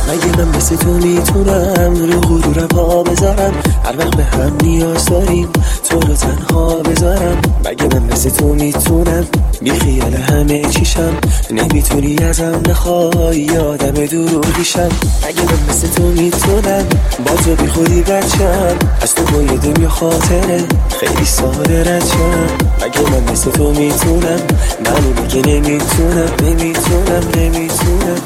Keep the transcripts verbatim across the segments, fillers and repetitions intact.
مگه من مثل تو میتونم رو غرورم ها بذارم؟ هر وقت به هم نیاز داریم تو رو تنها بذارم. مگه من مثل تو میتونم بی خیال همه چیشم؟ نمیتونی ازم بخوای یادم دروغیشم. مگه من مثل تو میتونم با تو بی خودی بچم؟ از تو بایدم یا خاطره خیلی ساده ردشم. مگه من مثل تو میتونم منو بگه نمیتونم نمیتونم نمیتونم.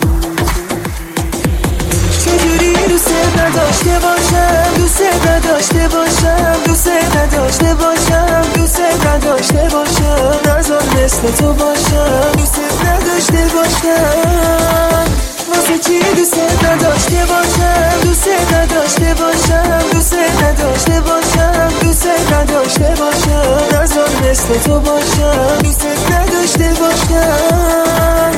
چجوری دوست نداشته باشم دوست نداشته باشم دوست نداشته باشم دوست نداشته باشم نذار مثل تو باشم دوست نداشته باشم. واسه چی دوست نداشته باشم دوست نداشته باشم دوست نداشته باشم دوست نداشته باشم نذار مثل تو باشم دوست نداشته باشم.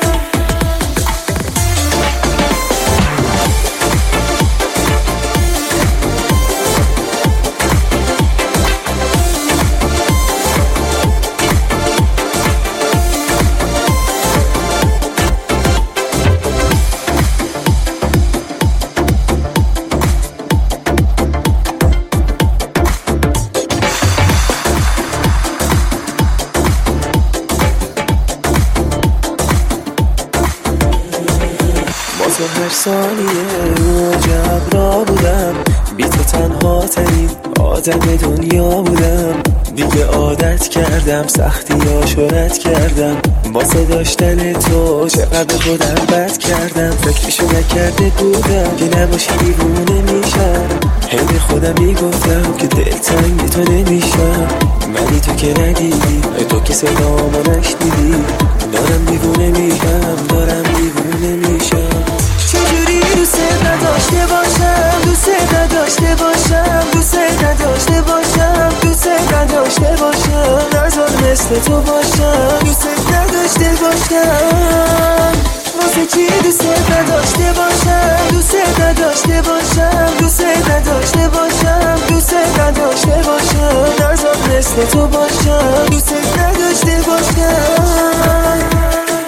تو هر ثانیه عجب را بودم بی تو تنها ترین آدم دنیا بودم. دیگه عادت کردم سختی ها شرط کردم واسه داشتن تو چقدر خودم بد کردم. فکرشو نکرده بودم که نباشی دیوونه میشم. هی به خودم میگفتم که دلتنگ تو نمیشم. منی تو که ندیدی تو که صدامو نشنیدی دارم دیوونه میشم دارم دیوونه میشم. چجوری دوست نداشته باشم دوست نداشته باشم دوست نداشته باشم دوست نداشته باشم نذار مثل تو باشم دوست نداشته باشم. واسه چی دوست نداشته باشم دوست نداشته باشم دوست نداشته باشم دوست نداشته باشم نذار مثل تو باشم دوست نداشته باشم.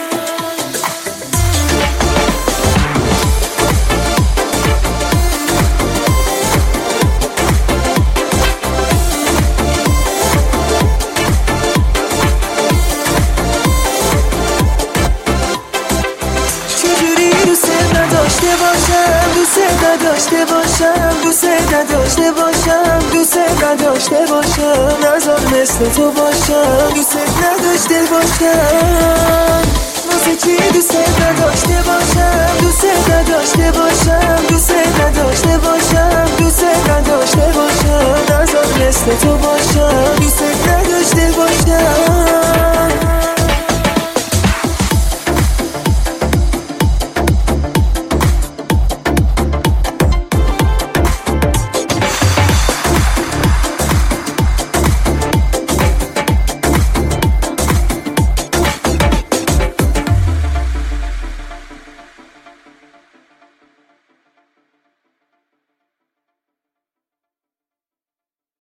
دوست نداشته باشم دوست نداشته باشم دوست نداشته باشم نذار مثل تو باشم دوست نداشته باشم. واسه چی دوست نداشته باشم دوست نداشته باشم دوست نداشته باشم دوست نداشته باشم نذار مثل تو باشم دوست نداشته باشم.